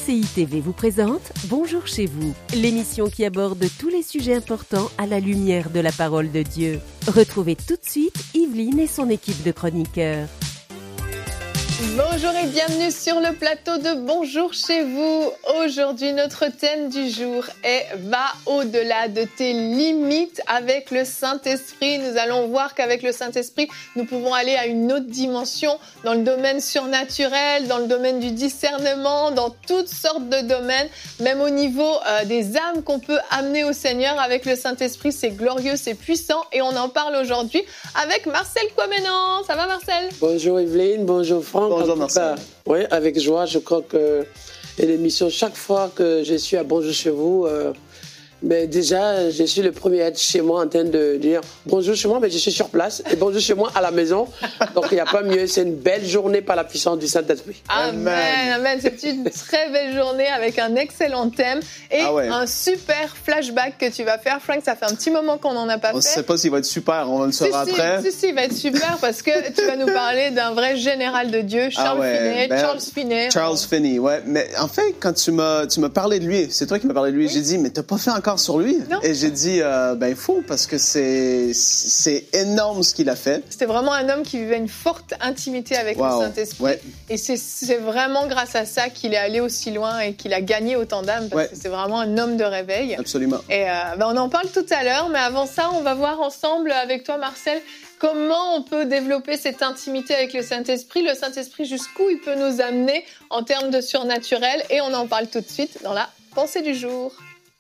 CCI TV vous présente Bonjour chez vous, l'émission qui aborde tous les sujets importants à la lumière de la parole de Dieu. Retrouvez tout de suite Yveline et son équipe de chroniqueurs. Bonjour et bienvenue sur le plateau de Bonjour chez vous. Aujourd'hui, notre thème du jour est « Va au-delà de tes limites avec le Saint-Esprit ». Nous allons voir qu'avec le Saint-Esprit, nous pouvons aller à une autre dimension dans le domaine surnaturel, dans le domaine du discernement, dans toutes sortes de domaines, même au niveau des âmes qu'on peut amener au Seigneur avec le Saint-Esprit. C'est glorieux, c'est puissant et on en parle aujourd'hui avec Marcel Comenan. Ça va Marcel? Bonjour Yveline, bonjour Franck. Bonjour Marcel. Oui, avec joie, je crois que l'émission, chaque fois que je suis à Bonjour chez vous, mais déjà, je suis le premier à être chez moi en train de dire bonjour chez moi, mais je suis sur place et bonjour chez moi à la maison. Donc, il n'y a pas mieux. C'est une belle journée par la puissance du Saint-Esprit. Amen, amen. C'est une très belle journée avec un excellent thème et un super flashback que tu vas faire. Frank, ça fait un petit moment qu'on n'en a pas fait. On ne sait pas s'il va être super, on le saura après. Si, il va être super parce que tu vas nous parler d'un vrai général de Dieu, Charles Finney. Charles Finney, ouais. Mais en fait, quand tu m'as parlé de lui, c'est toi qui m'as parlé de lui, j'ai dit, mais t'as pas fait encore sur lui? Non. Et j'ai dit, il faut, parce que c'est énorme ce qu'il a fait. C'était vraiment un homme qui vivait une forte intimité avec le Saint-Esprit. Ouais. Et c'est vraiment grâce à ça qu'il est allé aussi loin et qu'il a gagné autant d'âmes, parce que c'est vraiment un homme de réveil. Absolument. Et on en parle tout à l'heure, mais avant ça, on va voir ensemble avec toi, Marcel, comment on peut développer cette intimité avec le Saint-Esprit. Le Saint-Esprit, jusqu'où il peut nous amener en termes de surnaturel. Et on en parle tout de suite dans la pensée du jour.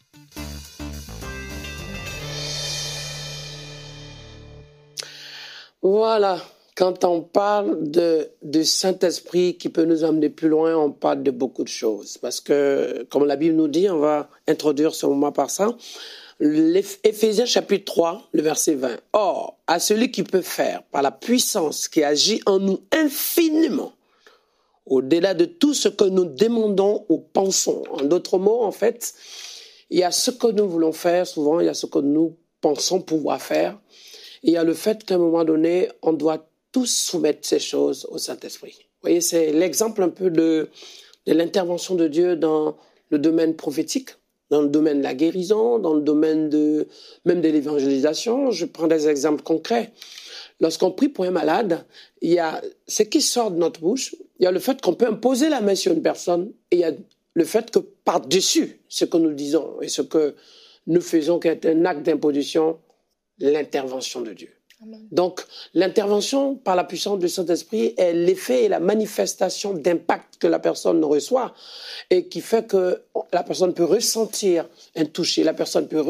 Voilà, quand on parle de Saint-Esprit qui peut nous amener plus loin, on parle de beaucoup de choses. Parce que, comme la Bible nous dit, on va introduire ce moment par ça, Éphésiens chapitre 3, le verset 20. « Or, à celui qui peut faire, par la puissance qui agit en nous infiniment, au-delà de tout ce que nous demandons ou pensons. » En d'autres mots, en fait, il y a ce que nous voulons faire, souvent, il y a ce que nous pensons pouvoir faire. Il y a le fait qu'à un moment donné, on doit tous soumettre ces choses au Saint-Esprit. Vous voyez, c'est l'exemple un peu de l'intervention de Dieu dans le domaine prophétique, dans le domaine de la guérison, dans le domaine même de l'évangélisation. Je prends des exemples concrets. Lorsqu'on prie pour un malade, il y a ce qui sort de notre bouche, il y a le fait qu'on peut imposer la main sur une personne, et il y a le fait que par-dessus ce que nous disons et ce que nous faisons, qui est un acte d'imposition, l'intervention de Dieu. Amen. Donc, l'intervention par la puissance du Saint-Esprit est l'effet et la manifestation d'impact que la personne reçoit et qui fait que la personne peut ressentir un toucher, la personne peut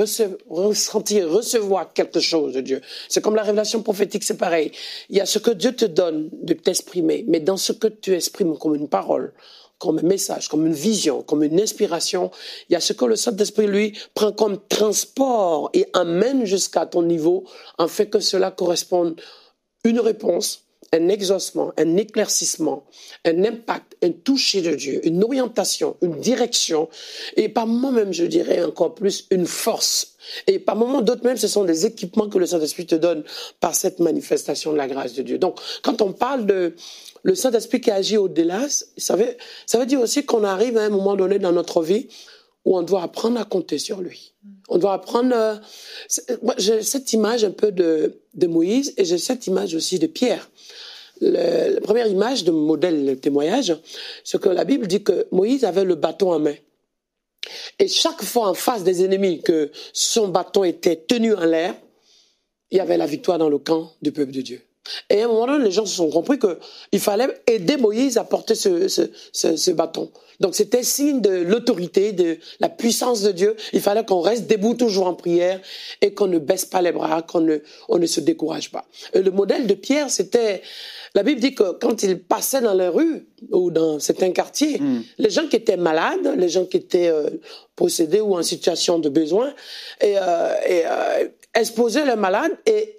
recevoir quelque chose de Dieu. C'est comme la révélation prophétique, c'est pareil. Il y a ce que Dieu te donne de t'exprimer, mais dans ce que tu exprimes comme une parole, comme un message, comme une vision, comme une inspiration. Il y a ce que le Saint-Esprit, lui, prend comme transport et amène jusqu'à ton niveau, en fait que cela corresponde une réponse, un exaucement, un éclaircissement, un impact, un toucher de Dieu, une orientation, une direction, et par moments même, je dirais encore plus, une force. Et par moments d'autres même, ce sont des équipements que le Saint-Esprit te donne par cette manifestation de la grâce de Dieu. Donc, quand on parle de le Saint-Esprit qui agit au-delà, ça veut dire aussi qu'on arrive à un moment donné dans notre vie où on doit apprendre à compter sur lui. On doit apprendre... j'ai cette image un peu de Moïse et j'ai cette image aussi de Pierre. La première image de modèle, le témoignage, c'est que la Bible dit que Moïse avait le bâton en main. Et chaque fois en face des ennemis que son bâton était tenu en l'air, il y avait la victoire dans le camp du peuple de Dieu. Et à un moment donné, les gens se sont compris qu'il fallait aider Moïse à porter ce bâton. Donc c'était signe de l'autorité, de la puissance de Dieu. Il fallait qu'on reste debout toujours en prière et qu'on ne baisse pas les bras, qu'on ne se décourage pas. Et le modèle de Pierre, c'était... La Bible dit que quand il passait dans les rues ou dans certains quartiers, les gens qui étaient malades, les gens qui étaient possédés ou en situation de besoin, exposaient les malades et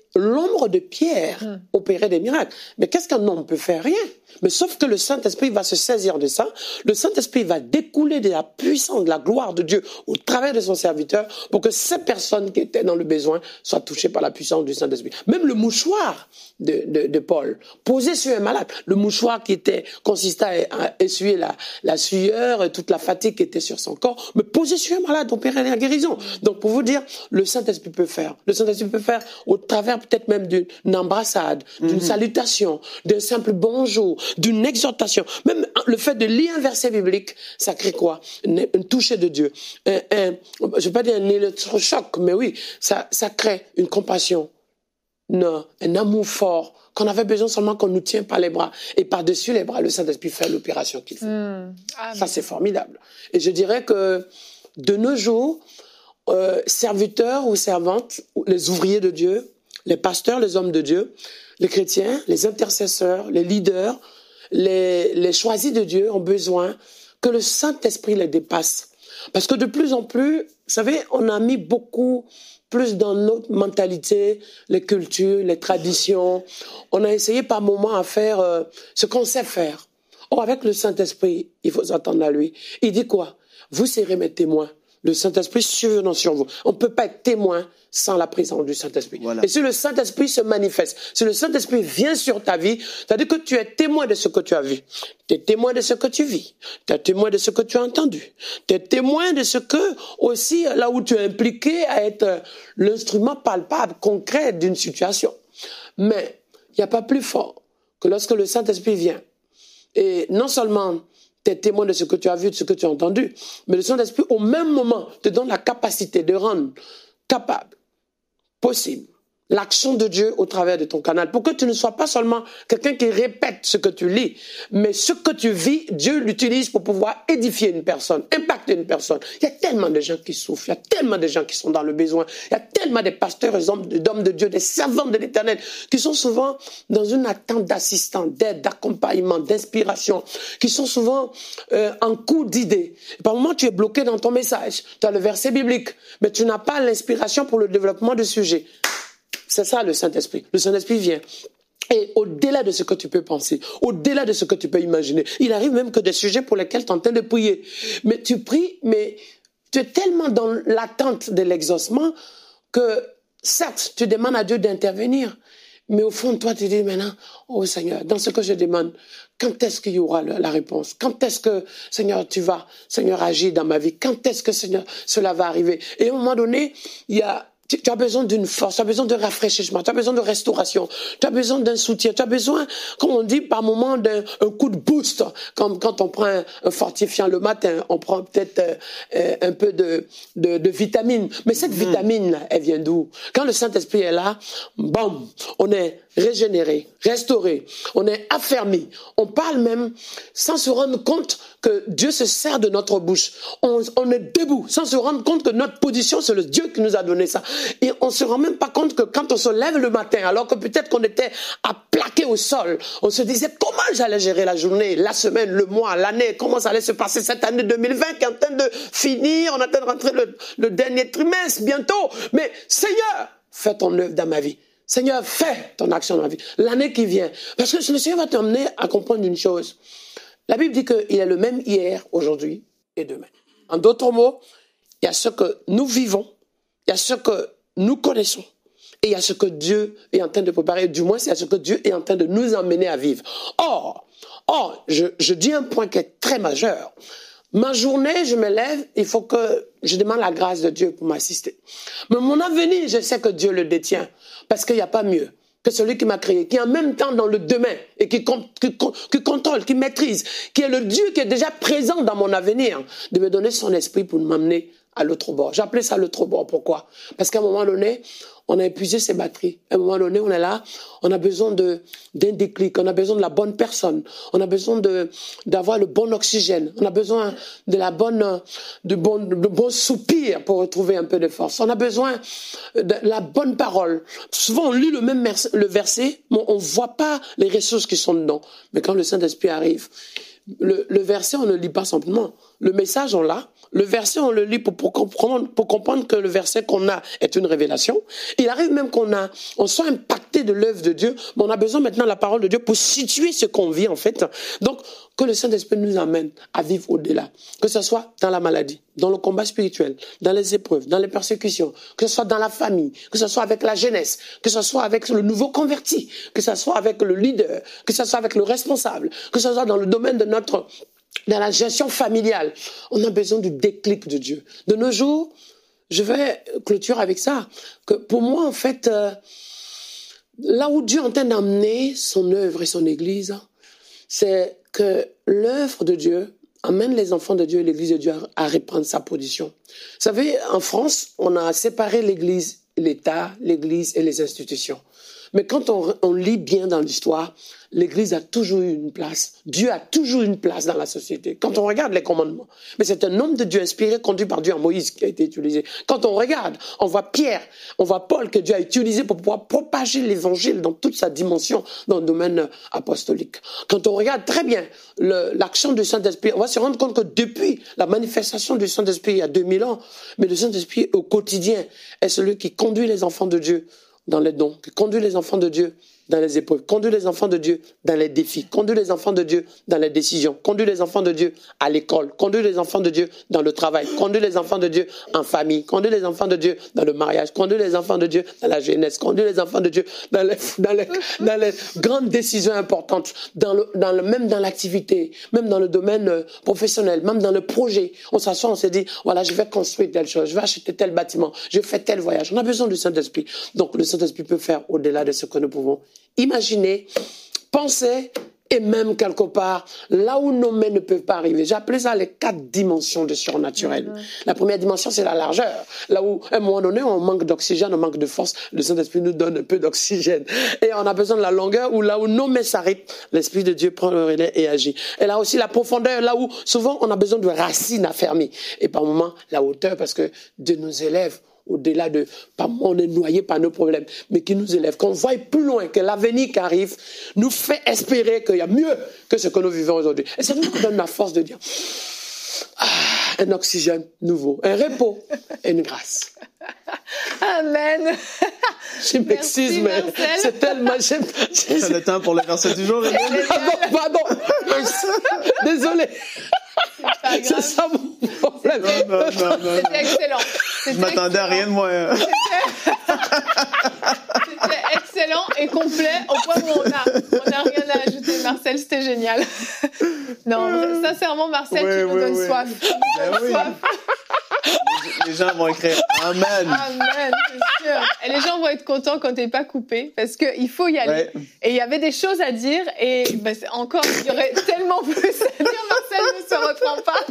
l'ombre de Pierre opérait des miracles. Mais qu'est-ce qu'un homme peut faire? Rien. Mais sauf que le Saint-Esprit va se saisir de ça. Le Saint-Esprit va découler de la puissance, de la gloire de Dieu au travers de son serviteur pour que ces personnes qui étaient dans le besoin soient touchées par la puissance du Saint-Esprit. Même le mouchoir de Paul, posé sur un malade, le mouchoir qui consistait à essuyer la sueur et toute la fatigue qui était sur son corps, mais posé sur un malade, opérer la guérison. Donc pour vous dire, le Saint-Esprit peut faire. Le Saint-Esprit peut faire au travers peut-être même d'une embrassade, d'une salutation, d'un simple bonjour, d'une exhortation. Même le fait de lire un verset biblique, ça crée quoi? Un toucher de Dieu. Je ne vais pas dire un électrochoc, mais oui, ça crée une compassion, un amour fort, qu'on avait besoin seulement qu'on nous tienne par les bras. Et par-dessus les bras, le Saint-Esprit fait l'opération qu'il fait. Ça, c'est formidable. Et je dirais que de nos jours, serviteurs ou servantes, les ouvriers de Dieu, les pasteurs, les hommes de Dieu, les chrétiens, les intercesseurs, les leaders, les choisis de Dieu ont besoin que le Saint-Esprit les dépasse. Parce que de plus en plus, vous savez, on a mis beaucoup plus dans notre mentalité, les cultures, les traditions. On a essayé par moments à faire ce qu'on sait faire. Or, avec le Saint-Esprit, il faut s'attendre à lui. Il dit quoi? Vous serez mes témoins. Le Saint-Esprit survenant sur vous. On ne peut pas être témoin sans la présence du Saint-Esprit. Voilà. Et si le Saint-Esprit se manifeste, si le Saint-Esprit vient sur ta vie, c'est-à-dire que tu es témoin de ce que tu as vu. Tu es témoin de ce que tu vis. Tu es témoin de ce que tu as entendu. Tu es témoin de ce que, aussi, là où tu es impliqué à être l'instrument palpable, concret d'une situation. Mais il n'y a pas plus fort que lorsque le Saint-Esprit vient. Et non seulement tu es témoin de ce que tu as vu, de ce que tu as entendu, mais le Saint-Esprit, au même moment, te donne la capacité de rendre capable, possible, l'action de Dieu au travers de ton canal. Pour que tu ne sois pas seulement quelqu'un qui répète ce que tu lis, mais ce que tu vis, Dieu l'utilise pour pouvoir édifier une personne, impacter une personne. Il y a tellement de gens qui souffrent, il y a tellement de gens qui sont dans le besoin, il y a tellement de pasteurs et d'hommes de Dieu, des servants de l'Éternel, qui sont souvent dans une attente d'assistance, d'aide, d'accompagnement, d'inspiration, qui sont souvent en cours d'idées. Par moments, tu es bloqué dans ton message, tu as le verset biblique, mais tu n'as pas l'inspiration pour le développement du sujet. C'est ça le Saint-Esprit. Le Saint-Esprit vient. Et au-delà de ce que tu peux penser, au-delà de ce que tu peux imaginer, il arrive même que des sujets pour lesquels tu es en train de prier. Mais tu pries, mais tu es tellement dans l'attente de l'exaucement que, certes, tu demandes à Dieu d'intervenir. Mais au fond de toi, tu dis maintenant, oh Seigneur, dans ce que je demande, quand est-ce qu'il y aura la réponse? Quand est-ce que, Seigneur, tu vas, Seigneur, agir dans ma vie? Quand est-ce que, Seigneur, cela va arriver? Et à un moment donné, tu as besoin d'une force, tu as besoin de rafraîchissement, tu as besoin de restauration, tu as besoin d'un soutien, tu as besoin, comme on dit par moment, d'un coup de boost. Comme quand on prend un fortifiant le matin, on prend peut-être un peu de vitamine. Mais cette vitamine, elle vient d'où? Quand le Saint-Esprit est là, bam, on est régénéré, restauré, on est affermi. On parle même sans se rendre compte que Dieu se sert de notre bouche. On est debout sans se rendre compte que notre position, c'est le Dieu qui nous a donné ça. Et on se rend même pas compte que quand on se lève le matin, alors que peut-être qu'on était à plaquer au sol, on se disait comment j'allais gérer la journée, la semaine, le mois, l'année, comment ça allait se passer cette année 2020 qui est en train de finir, on est en train de rentrer le dernier trimestre bientôt. Mais Seigneur, fais ton œuvre dans ma vie. Seigneur, fais ton action dans ma vie. L'année qui vient. Parce que le Seigneur va t'emmener à comprendre une chose. La Bible dit qu'il est le même hier, aujourd'hui et demain. En d'autres mots, il y a ce que nous vivons, il y a ce que nous connaissons, et il y a ce que Dieu est en train de préparer. Du moins, c'est ce que Dieu est en train de nous emmener à vivre. Or, je dis un point qui est très majeur. Ma journée, je me lève, il faut que je demande la grâce de Dieu pour m'assister. Mais mon avenir, je sais que Dieu le détient, parce qu'il n'y a pas mieux que celui qui m'a créé, qui est en même temps dans le demain et qui contrôle, qui maîtrise, qui est le Dieu qui est déjà présent dans mon avenir, de me donner son esprit pour m'amener à l'autre bord. J'appelais ça l'autre bord. Pourquoi? Parce qu'à un moment donné, on a épuisé ses batteries. À un moment donné, on est là, on a besoin d'un déclic, on a besoin de la bonne personne, on a besoin d'avoir le bon oxygène, on a besoin de bon soupir pour retrouver un peu de force. On a besoin de la bonne parole. Souvent, on lit le verset, mais on voit pas les ressources qui sont dedans. Mais quand le Saint-Esprit arrive, Le verset, on ne le lit pas simplement. Le message, on l'a. Le verset, on le lit pour comprendre que le verset qu'on a est une révélation. Il arrive même on soit impacté de l'œuvre de Dieu, mais on a besoin maintenant de la parole de Dieu pour situer ce qu'on vit, en fait. Donc, que le Saint-Esprit nous amène à vivre au-delà. Que ce soit dans la maladie, dans le combat spirituel, dans les épreuves, dans les persécutions, que ce soit dans la famille, que ce soit avec la jeunesse, que ce soit avec le nouveau converti, que ce soit avec le leader, que ce soit avec le responsable, que ce soit dans le domaine de dans la gestion familiale. On a besoin du déclic de Dieu. De nos jours, je vais clôturer avec ça, que pour moi, en fait, là où Dieu est en train d'amener son œuvre et son Église, c'est que l'œuvre de Dieu amène les enfants de Dieu et l'Église de Dieu à reprendre sa position. Vous savez, en France, on a séparé l'Église, l'État, l'Église et les institutions. Mais quand on lit bien dans l'histoire, l'Église a toujours eu une place. Dieu a toujours eu une place dans la société. Quand on regarde les commandements, mais c'est un homme de Dieu inspiré, conduit par Dieu en Moïse qui a été utilisé. Quand on regarde, on voit Pierre, on voit Paul que Dieu a utilisé pour pouvoir propager l'évangile dans toute sa dimension dans le domaine apostolique. Quand on regarde très bien l'action du Saint-Esprit, on va se rendre compte que depuis la manifestation du Saint-Esprit il y a 2000 ans, mais le Saint-Esprit au quotidien est celui qui conduit les enfants de Dieu dans les dons, qui conduit les enfants de Dieu dans les épreuves, conduit les enfants de Dieu dans les défis, conduit les enfants de Dieu dans les décisions, conduit les enfants de Dieu à l'école, conduit les enfants de Dieu dans le travail, conduit les enfants de Dieu en famille, conduit les enfants de Dieu dans le mariage, conduit les enfants de Dieu dans la jeunesse, conduit les enfants de Dieu dans les grandes décisions importantes, même dans l'activité, même dans le domaine professionnel, même dans le projet. On s'assoit, on se dit, voilà, je vais construire telle chose, je vais acheter tel bâtiment, je fais tel voyage. On a besoin du Saint-Esprit. Donc le Saint-Esprit peut faire au-delà de ce que nous pouvons imaginer, penser et même quelque part là où nos mains ne peuvent pas arriver. J'ai appelé ça les 4 dimensions de surnaturel. La première dimension, c'est la largeur. Là où, à un moment donné, on manque d'oxygène, on manque de force, le Saint-Esprit nous donne un peu d'oxygène. Et on a besoin de la longueur où là où nos mains s'arrêtent, l'Esprit de Dieu prend le relais et agit. Et là aussi, la profondeur, là où souvent on a besoin de racines affermies. Et par moments, la hauteur, parce que Dieu nous élève au-delà de, on est noyé par nos problèmes, mais qui nous élève, qu'on voie plus loin, que l'avenir qui arrive nous fait espérer qu'il y a mieux que ce que nous vivons aujourd'hui. Et ça nous donne la force de dire, un oxygène nouveau, un repos et une grâce. Amen. Je m'excuse, mais c'est tellement... C'est le temps pour le verset du jour. Pardon. Désolé. C'est ça mon problème. Non. C'était excellent. Je m'attendais à rien de moins. C'était excellent et complet au point où on n'a rien à ajouter. Marcel, c'était génial. Non, sincèrement, Marcel, tu nous donnes soif. Soif. Les gens vont écrire Amen. Amen, c'est sûr. Et les gens vont être contents quand t'es pas coupé, parce qu'il faut y aller. Ouais. Et il y avait des choses à dire, et encore, il y aurait tellement plus à dire. Marcel ne se reprend pas.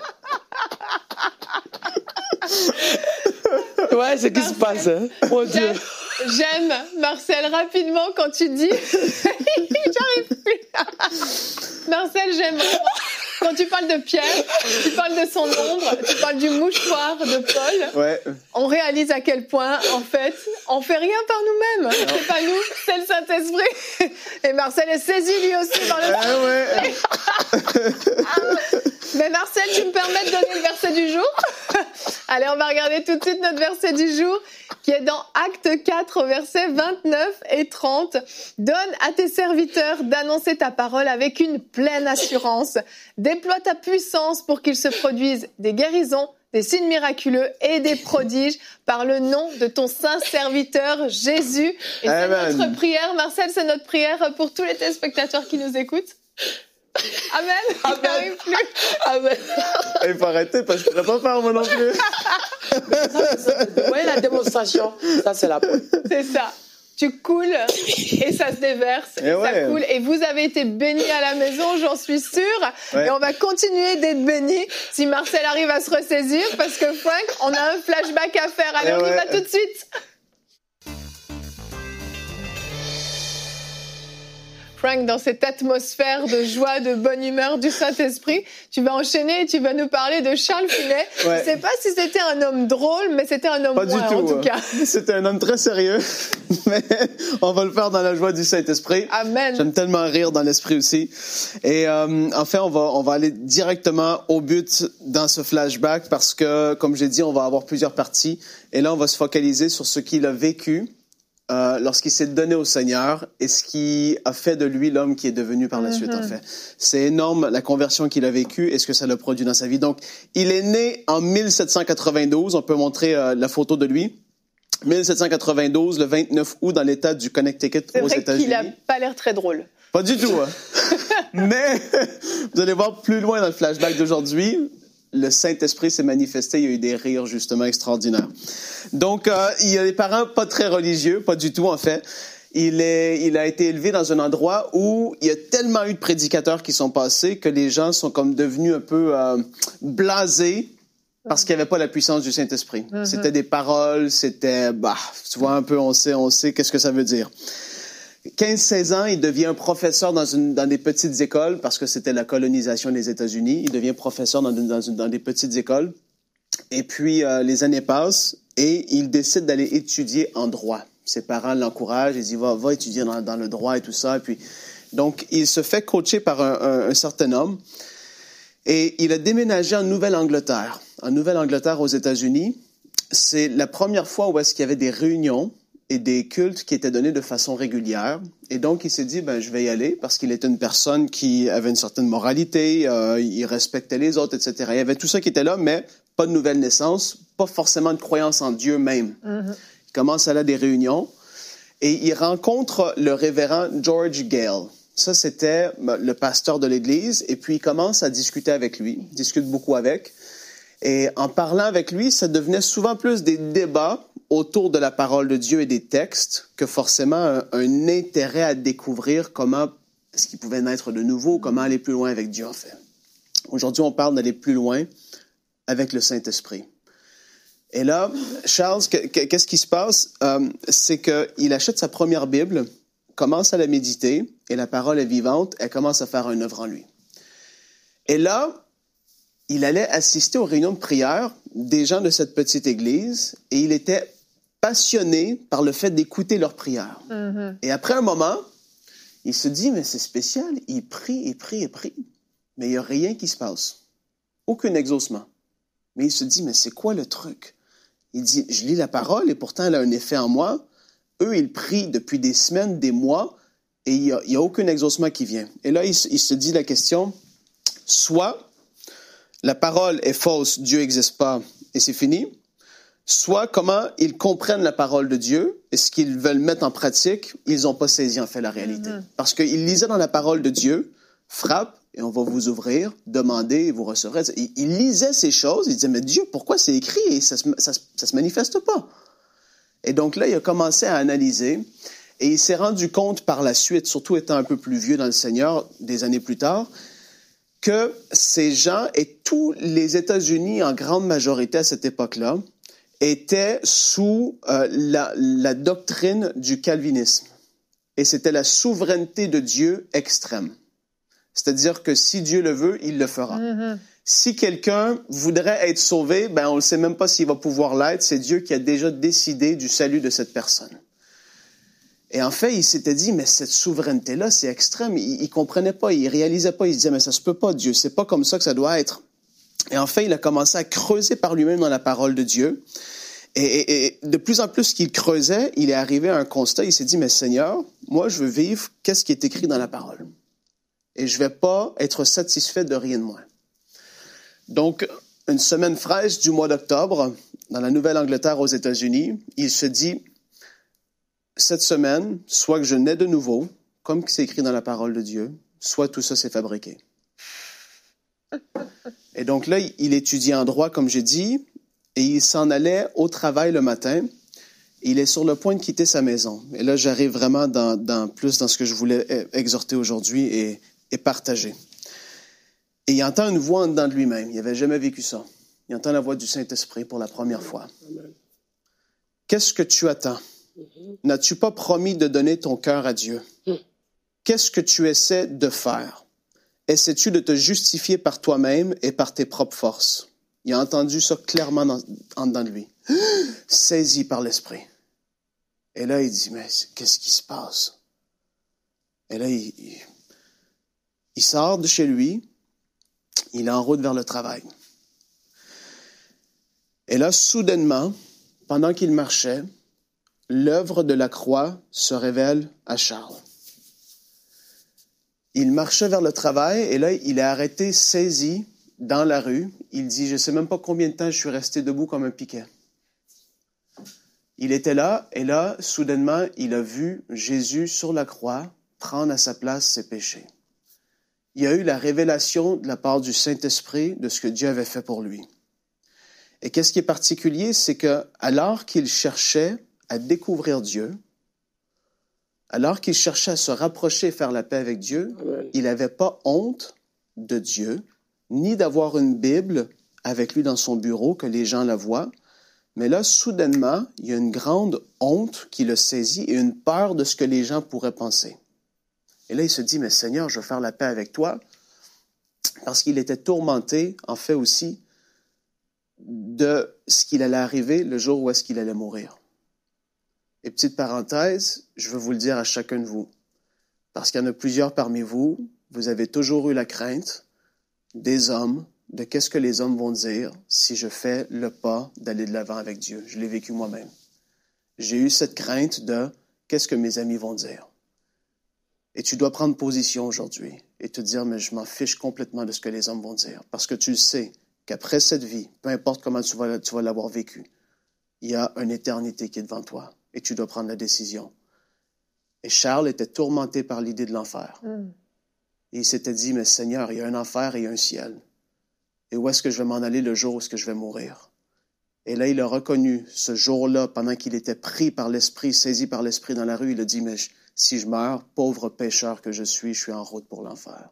Ouais, c'est ce qui se passe. Hein. Mon Dieu. J'aime, Marcel, rapidement, quand tu dis... J'arrive plus. Marcel, j'aime vraiment. Quand tu parles de Pierre, tu parles de son ombre, tu parles du mouchoir de Paul. Ouais. On réalise à quel point, en fait, on fait rien par nous-mêmes. Non. C'est pas nous, c'est le Saint-Esprit. Et Marcel est saisi lui aussi dans le Saint-Esprit. Mais Marcel, tu me permets de donner le verset du jour? Allez, on va regarder tout de suite notre verset du jour, qui est dans Actes 4, versets 29 et 30. Donne à tes serviteurs d'annoncer ta parole avec une pleine assurance. Déploie ta puissance pour qu'il se produise des guérisons, des signes miraculeux et des prodiges par le nom de ton saint serviteur Jésus. Et Amen. C'est notre prière, Marcel, c'est notre prière pour tous les téléspectateurs qui nous écoutent. Amen. Amen. N'arrive plus. Amen. Il faut arrêter parce que je ne pourrais pas faire moi non plus. Oui, la démonstration, ça c'est la preuve. C'est ça. Tu coules et ça se déverse et ça coule. Et vous avez été bénis à la maison, j'en suis sûre. Ouais. Et on va continuer d'être bénis si Marcel arrive à se ressaisir parce que Frank, on a un flashback à faire. Allez, on y va tout de suite. Frank, dans cette atmosphère de joie, de bonne humeur du Saint-Esprit, tu vas enchaîner et tu vas nous parler de Charles Finet. Ouais. Je ne sais pas si c'était un homme drôle, mais c'était un homme en tout cas. C'était un homme très sérieux, mais on va le faire dans la joie du Saint-Esprit. Amen. J'aime tellement rire dans l'esprit aussi. Et en fait, on va aller directement au but dans ce flashback parce que, comme j'ai dit, on va avoir plusieurs parties. Et là, on va se focaliser sur ce qu'il a vécu lorsqu'il s'est donné au Seigneur et ce qui a fait de lui l'homme qui est devenu par la suite, en fait. C'est énorme, la conversion qu'il a vécue et ce que ça l'a produit dans sa vie. Donc, il est né en 1792. On peut montrer la photo de lui. 1792, le 29 août, dans l'État du Connecticut, aux États-Unis. C'est vrai qu'il n'a pas l'air très drôle. Pas du tout, hein. Mais vous allez voir plus loin dans le flashback d'aujourd'hui, le Saint-Esprit s'est manifesté, il y a eu des rires justement extraordinaires. Donc, il y a des parents pas très religieux, pas du tout en fait. Il a été élevé dans un endroit où il y a tellement eu de prédicateurs qui sont passés que les gens sont comme devenus un peu blasés parce qu'il n'y avait pas la puissance du Saint-Esprit. C'était des paroles, c'était, tu vois un peu, on sait qu'est-ce que ça veut dire. 15-16 ans, il devient professeur dans des petites écoles parce que c'était la colonisation des États-Unis. Il devient professeur dans des petites écoles. Et puis, les années passent et il décide d'aller étudier en droit. Ses parents l'encouragent, ils disent va étudier dans le droit et tout ça. Et puis, donc, il se fait coacher par un certain homme et il a déménagé en Nouvelle-Angleterre. En Nouvelle-Angleterre, aux États-Unis, c'est la première fois où est-ce qu'il y avait des réunions et des cultes qui étaient donnés de façon régulière. Et donc, il s'est dit, je vais y aller parce qu'il était une personne qui avait une certaine moralité, il respectait les autres, etc. Il y avait tout ça qui était là, mais pas de nouvelle naissance, pas forcément de croyance en Dieu même. Il commence à aller à des réunions et il rencontre le révérend George Gale. Ça, c'était le pasteur de l'Église. Et puis, il commence à discuter avec lui, il discute beaucoup avec. Et en parlant avec lui, ça devenait souvent plus des débats autour de la parole de Dieu et des textes que forcément un intérêt à découvrir comment est-ce qu'il pouvait naître de nouveau, comment aller plus loin avec Dieu, en fait. Aujourd'hui, on parle d'aller plus loin avec le Saint-Esprit. Et là, Charles, qu'est-ce qui se passe? C'est qu'il achète sa première Bible, commence à la méditer, et la parole est vivante, elle commence à faire une œuvre en lui. Et là, il allait assister aux réunions de prière des gens de cette petite église, et il était passionné par le fait d'écouter leurs prières. Et après un moment, il se dit, mais c'est spécial, il prie et prie et prie, mais il n'y a rien qui se passe. Aucun exaucement. Mais il se dit, mais c'est quoi le truc? Il dit, je lis la parole et pourtant elle a un effet en moi. Eux, ils prient depuis des semaines, des mois, et il y a aucun exaucement qui vient. Et là, il se dit la question, soit la parole est fausse, Dieu n'existe pas, et c'est fini. Soit comment ils comprennent la parole de Dieu et ce qu'ils veulent mettre en pratique, ils n'ont pas saisi en fait la réalité. Parce qu'ils lisaient dans la parole de Dieu, frappe et on va vous ouvrir, demandez et vous recevrez. Ils lisaient ces choses, ils disaient, mais Dieu, pourquoi c'est écrit et ça se manifeste pas? Et donc là, il a commencé à analyser et il s'est rendu compte par la suite, surtout étant un peu plus vieux dans le Seigneur, des années plus tard, que ces gens et tous les États-Unis en grande majorité à cette époque-là étaient sous la doctrine du calvinisme. Et c'était la souveraineté de Dieu extrême. C'est-à-dire que si Dieu le veut, il le fera. Si quelqu'un voudrait être sauvé, on ne sait même pas s'il va pouvoir l'être. C'est Dieu qui a déjà décidé du salut de cette personne. Et en fait, il s'était dit, mais cette souveraineté-là, c'est extrême. Il comprenait pas, il réalisait pas. Il se disait, mais ça se peut pas, Dieu. C'est pas comme ça que ça doit être. Et en fait, il a commencé à creuser par lui-même dans la parole de Dieu. Et de plus en plus qu'il creusait, il est arrivé à un constat. Il s'est dit, mais Seigneur, moi, je veux vivre qu'est-ce qui est écrit dans la parole. Et je vais pas être satisfait de rien de moins. Donc, une semaine fraîche du mois d'octobre, dans la Nouvelle-Angleterre aux États-Unis, il se dit, cette semaine, soit que je nais de nouveau, comme c'est écrit dans la parole de Dieu, soit tout ça s'est fabriqué. Et donc là, il étudie en droit, comme j'ai dit, et il s'en allait au travail le matin. Il est sur le point de quitter sa maison. Et là, j'arrive vraiment plus dans ce que je voulais exhorter aujourd'hui et partager. Et il entend une voix en dedans de lui-même. Il n'avait jamais vécu ça. Il entend la voix du Saint-Esprit pour la première fois. Qu'est-ce que tu attends? N'as-tu pas promis de donner ton cœur à Dieu? qu'est-ce que tu essaies de faire? Essaies-tu de te justifier par toi-même et par tes propres forces? Il a entendu ça clairement en dedans de lui. Saisi par l'Esprit. Et là, il dit, mais qu'est-ce qui se passe? Et là, il sort de chez lui, il est en route vers le travail. Et là, soudainement, pendant qu'il marchait, l'œuvre de la croix se révèle à Charles. Il marchait vers le travail et là, il est arrêté, saisi dans la rue. Il dit, je ne sais même pas combien de temps je suis resté debout comme un piquet. Il était là et là, soudainement, il a vu Jésus sur la croix prendre à sa place ses péchés. Il y a eu la révélation de la part du Saint-Esprit de ce que Dieu avait fait pour lui. Et qu'est-ce qui est particulier, c'est que alors qu'il cherchait à découvrir Dieu, alors qu'il cherchait à se rapprocher et faire la paix avec Dieu, il n'avait pas honte de Dieu, ni d'avoir une Bible avec lui dans son bureau, que les gens la voient. Mais là, soudainement, il y a une grande honte qui le saisit et une peur de ce que les gens pourraient penser. Et là, il se dit, mais Seigneur, je veux faire la paix avec toi, parce qu'il était tourmenté, en fait aussi, de ce qu'il allait arriver le jour où est-ce qu'il allait mourir. Et petite parenthèse, je veux vous le dire à chacun de vous, parce qu'il y en a plusieurs parmi vous, vous avez toujours eu la crainte des hommes, de qu'est-ce que les hommes vont dire si je fais le pas d'aller de l'avant avec Dieu. Je l'ai vécu moi-même. J'ai eu cette crainte de qu'est-ce que mes amis vont dire. Et tu dois prendre position aujourd'hui et te dire, mais je m'en fiche complètement de ce que les hommes vont dire, parce que tu le sais qu'après cette vie, peu importe comment tu vas l'avoir vécu, il y a une éternité qui est devant toi et tu dois prendre la décision. Et Charles était tourmenté par l'idée de l'enfer. Et il s'était dit, mais Seigneur, il y a un enfer et il y a un ciel. Et où est-ce que je vais m'en aller le jour où est-ce que je vais mourir? Et là, il a reconnu ce jour-là, pendant qu'il était pris par l'Esprit, saisi par l'Esprit dans la rue, il a dit, mais si je meurs, pauvre pécheur que je suis en route pour l'enfer.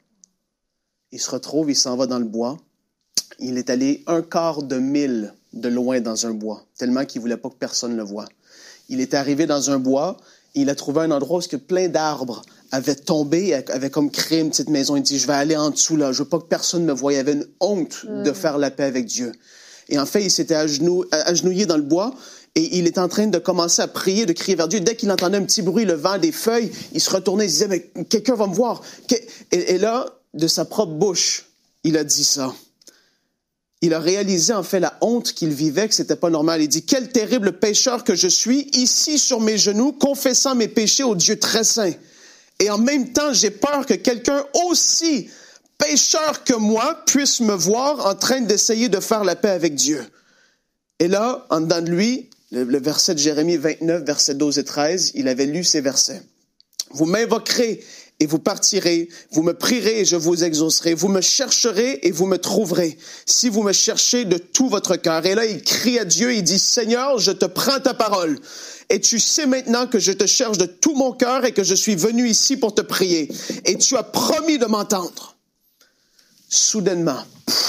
Il se retrouve, il s'en va dans le bois. Il est allé 1/4 de mille de loin dans un bois, tellement qu'il ne voulait pas que personne le voie. Il est arrivé dans un bois, il a trouvé un endroit où plein d'arbres avaient tombé, avaient comme créé une petite maison. Il dit, je vais aller en dessous là, je veux pas que personne me voie. Il avait une honte de faire la paix avec Dieu. Et en fait, il s'était agenouillé dans le bois et il était en train de commencer à prier, de crier vers Dieu. Dès qu'il entendait un petit bruit, le vent des feuilles, il se retournait, il se disait, mais quelqu'un va me voir. Et là, de sa propre bouche, il a dit ça. Il a réalisé en fait la honte qu'il vivait, que c'était pas normal. Il dit, quel terrible pécheur que je suis, ici sur mes genoux, confessant mes péchés au Dieu très saint. Et en même temps, j'ai peur que quelqu'un aussi pécheur que moi puisse me voir en train d'essayer de faire la paix avec Dieu. Et là, en dedans de lui, le verset de Jérémie 29, versets 12 et 13, il avait lu ces versets. Vous m'invoquerez et vous partirez, vous me prierez et je vous exaucerai, vous me chercherez et vous me trouverez, si vous me cherchez de tout votre cœur. Et là, il crie à Dieu, il dit, Seigneur, je te prends ta parole. Et tu sais maintenant que je te cherche de tout mon cœur et que je suis venu ici pour te prier. Et tu as promis de m'entendre. Soudainement,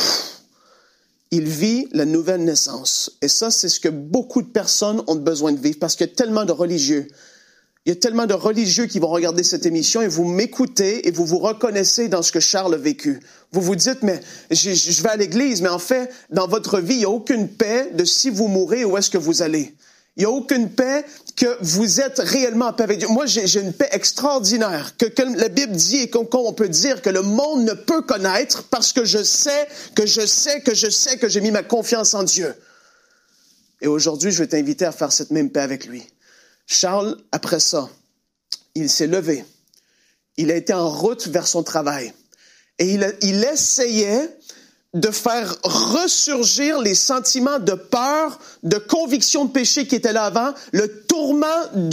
il vit la nouvelle naissance. Et ça, c'est ce que beaucoup de personnes ont besoin de vivre, parce qu'il y a tellement de religieux. Il y a tellement de religieux qui vont regarder cette émission et vous m'écoutez et vous vous reconnaissez dans ce que Charles a vécu. Vous vous dites, mais je vais à l'église, mais en fait, dans votre vie, il n'y a aucune paix de si vous mourrez, où est-ce que vous allez. Il n'y a aucune paix que vous êtes réellement en paix avec Dieu. Moi, j'ai une paix extraordinaire que la Bible dit et qu'on peut dire que le monde ne peut connaître parce que je sais que j'ai mis ma confiance en Dieu. Et aujourd'hui, je vais t'inviter à faire cette même paix avec lui. Charles, après ça, il s'est levé. Il a été en route vers son travail. Et il essayait de faire ressurgir les sentiments de peur, de conviction de péché qui étaient là avant, le tourment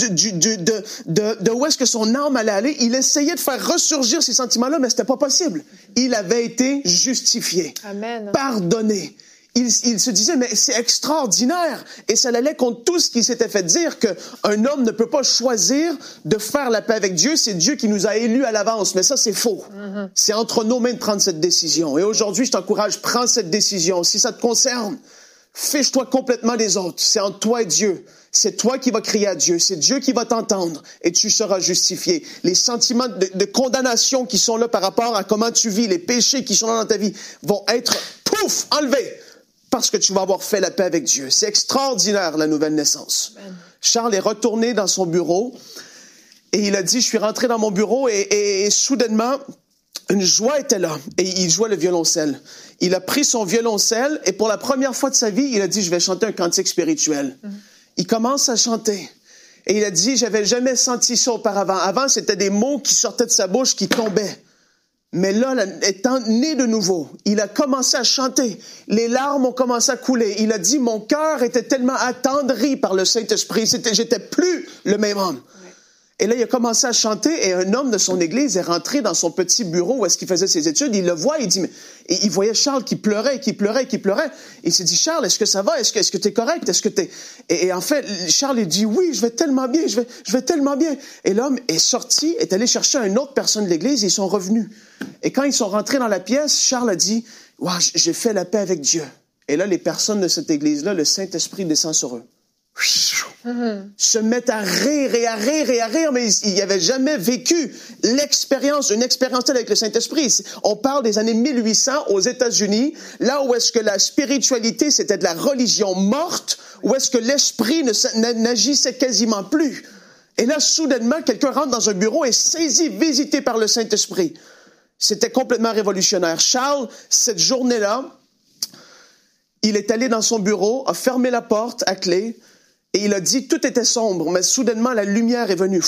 de où est-ce que son âme allait aller. Il essayait de faire ressurgir ces sentiments-là, mais c'était pas possible. Il avait été justifié. Amen. Pardonné. Il se disait, mais c'est extraordinaire. Et ça allait contre tout ce qui s'était fait dire, qu'un homme ne peut pas choisir de faire la paix avec Dieu. C'est Dieu qui nous a élus à l'avance. Mais ça, c'est faux. C'est entre nos mains de prendre cette décision. Et aujourd'hui, je t'encourage, prends cette décision. Si ça te concerne, Fiche-toi complètement des autres. C'est entre toi et Dieu. C'est toi qui vas crier à Dieu. C'est Dieu qui va t'entendre et tu seras justifié. Les sentiments de condamnation qui sont là par rapport à comment tu vis, les péchés qui sont là dans ta vie vont être, pouf, enlevés parce que tu vas avoir fait la paix avec Dieu. C'est extraordinaire, la nouvelle naissance. Amen. Charles est retourné dans son bureau et il a dit, je suis rentré dans mon bureau et soudainement, une joie était là et il jouait le violoncelle. Il a pris son violoncelle et pour la première fois de sa vie, il a dit, je vais chanter un cantique spirituel. Il commence à chanter. Et il a dit, j'avais jamais senti ça auparavant. Avant, c'était des mots qui sortaient de sa bouche, qui tombaient. Mais là, étant né de nouveau, il a commencé à chanter. Les larmes ont commencé à couler. Il a dit, mon cœur était tellement attendri par le Saint-Esprit. J'étais plus le même homme. Et là, il a commencé à chanter et un homme de son église est rentré dans son petit bureau où est-ce qu'il faisait ses études. Il le voit, il dit, mais il voyait Charles qui pleurait. Il s'est dit, Charles, est-ce que ça va? Est-ce que t'es correct? Et en fait, Charles, il dit, oui, je vais tellement bien, je vais tellement bien. Et l'homme est sorti, est allé chercher une autre personne de l'église et ils sont revenus. Et quand ils sont rentrés dans la pièce, Charles a dit, wow, j'ai fait la paix avec Dieu. Et là, les personnes de cette église-là, le Saint-Esprit descend sur eux. Se mettent à rire, mais ils n'avaient jamais vécu une expérience telle avec le Saint-Esprit. On parle des années 1800 aux États-Unis, là où est-ce que la spiritualité, c'était de la religion morte, où est-ce que l'Esprit n'agissait quasiment plus. Et là, soudainement, quelqu'un rentre dans un bureau et est saisi, visité par le Saint-Esprit. C'était complètement révolutionnaire. Charles, cette journée-là, il est allé dans son bureau, a fermé la porte à clé, et il a dit, tout était sombre, mais soudainement, la lumière est venue.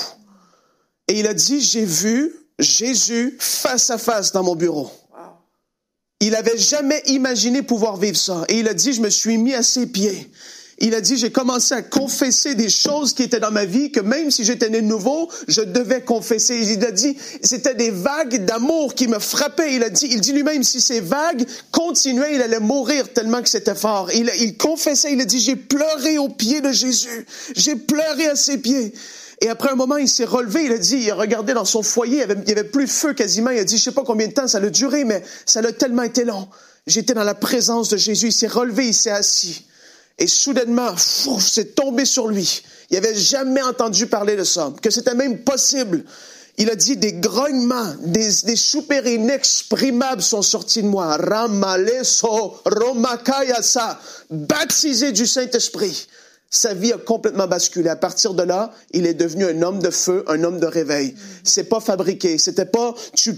Et il a dit, j'ai vu Jésus face à face dans mon bureau. Il n'avait jamais imaginé pouvoir vivre ça. Et il a dit, je me suis mis à ses pieds. Il a dit, j'ai commencé à confesser des choses qui étaient dans ma vie, que même si j'étais né de nouveau, je devais confesser. Il a dit, c'était des vagues d'amour qui me frappaient. Il dit lui-même, si ces vagues continuaient, il allait mourir tellement que c'était fort. Il confessait, il a dit, j'ai pleuré aux pieds de Jésus. J'ai pleuré à ses pieds. Et après un moment, il s'est relevé, il a regardé dans son foyer, il y avait plus de feu quasiment. Il a dit, je sais pas combien de temps ça a duré, mais ça a tellement été long. J'étais dans la présence de Jésus. Il s'est relevé, il s'est assis. Et soudainement, c'est tombé sur lui. Il n'avait jamais entendu parler de ça, que c'était même possible. Il a dit, des grognements, des soupers inexprimables sont sortis de moi. Ramaleso, Romakayasa, baptisé du Saint-Esprit. Sa vie a complètement basculé. À partir de là, il est devenu un homme de feu, un homme de réveil. C'est pas fabriqué, c'était pas,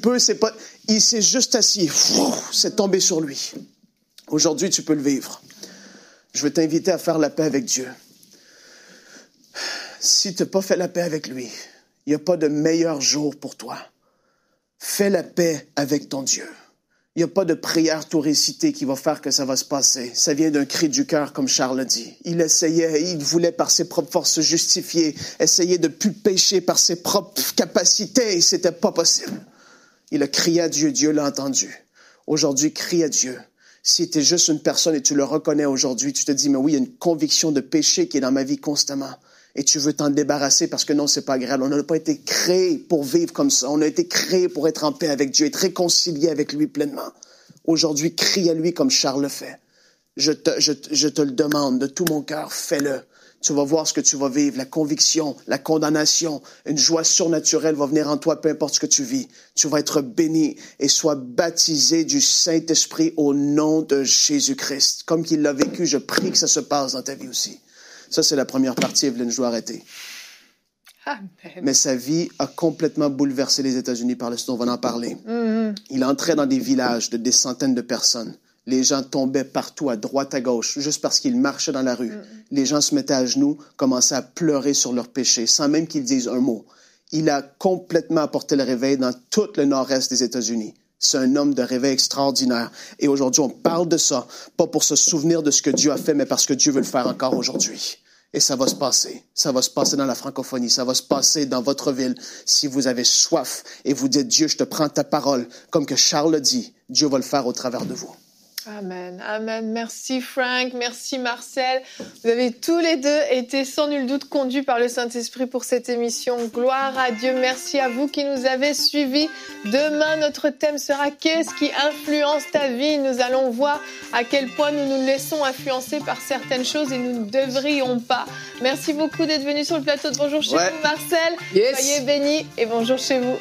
il s'est juste assis. C'est tombé sur lui. Aujourd'hui, tu peux le vivre. Je veux t'inviter à faire la paix avec Dieu. Si tu n'as pas fait la paix avec lui, il n'y a pas de meilleur jour pour toi. Fais la paix avec ton Dieu. Il n'y a pas de prière tout récitée qui va faire que ça va se passer. Ça vient d'un cri du cœur, comme Charles a dit. Il voulait par ses propres forces se justifier, essayer de ne plus pécher par ses propres capacités, et c'était pas possible. Il a crié à Dieu, Dieu l'a entendu. Aujourd'hui, crie à Dieu. Si tu es juste une personne et tu le reconnais aujourd'hui, tu te dis, mais oui, il y a une conviction de péché qui est dans ma vie constamment. Et tu veux t'en débarrasser parce que non, c'est pas agréable. On n'a pas été créé pour vivre comme ça. On a été créé pour être en paix avec Dieu, être réconcilié avec lui pleinement. Aujourd'hui, crie à lui comme Charles le fait. Je te le demande de tout mon cœur, fais-le. Tu vas voir ce que tu vas vivre, la conviction, la condamnation, une joie surnaturelle va venir en toi, peu importe ce que tu vis. Tu vas être béni et sois baptisé du Saint-Esprit au nom de Jésus-Christ. Comme qu'il l'a vécu, je prie que ça se passe dans ta vie aussi. Ça, c'est la première partie, Evelyne, je dois arrêter. Amen. Mais sa vie a complètement bouleversé les États-Unis par le suite, on va en parler. Il entrait dans des villages de des centaines de personnes. Les gens tombaient partout, à droite, à gauche, juste parce qu'ils marchaient dans la rue. Les gens se mettaient à genoux, commençaient à pleurer sur leurs péchés, sans même qu'ils disent un mot. Il a complètement apporté le réveil dans tout le nord-est des États-Unis. C'est un homme de réveil extraordinaire. Et aujourd'hui, on parle de ça, pas pour se souvenir de ce que Dieu a fait, mais parce que Dieu veut le faire encore aujourd'hui. Et ça va se passer. Ça va se passer dans la francophonie. Ça va se passer dans votre ville. Si vous avez soif et vous dites, Dieu, je te prends ta parole, comme que Charles le dit, Dieu va le faire au travers de vous. Amen, amen. Merci Frank, merci Marcel. Vous avez tous les deux été sans nul doute conduits par le Saint-Esprit pour cette émission. Gloire à Dieu, merci à vous qui nous avez suivis. Demain, notre thème sera « Qu'est-ce qui influence ta vie ?» Nous allons voir à quel point nous nous laissons influencer par certaines choses et nous ne devrions pas. Merci beaucoup d'être venus sur le plateau de Bonjour chez vous, Marcel. Yes. Soyez bénis et bonjour chez vous.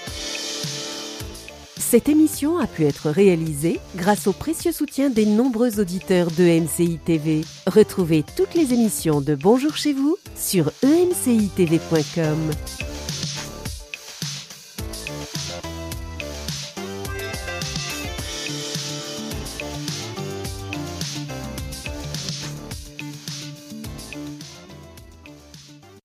Cette émission a pu être réalisée grâce au précieux soutien des nombreux auditeurs de MCI TV. Retrouvez toutes les émissions de Bonjour chez vous sur emcitv.com.